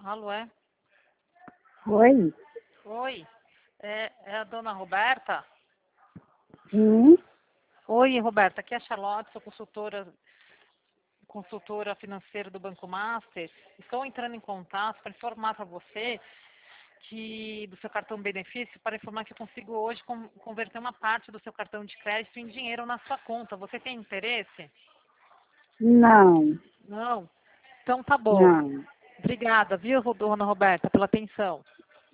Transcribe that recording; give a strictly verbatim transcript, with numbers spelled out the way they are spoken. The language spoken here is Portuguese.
Alô, é? Oi? Oi, é, é a dona Roberta? Sim? Oi, Roberta, aqui é a Charlotte, sou consultora, consultora financeira do Banco Master. Estou entrando em contato para informar para você que do seu cartão benefício, para informar que eu consigo hoje con- converter uma parte do seu cartão de crédito em dinheiro na sua conta. Você tem interesse? Não, Não? Então tá bom. não. Obrigada, viu, dona Roberta, pela atenção.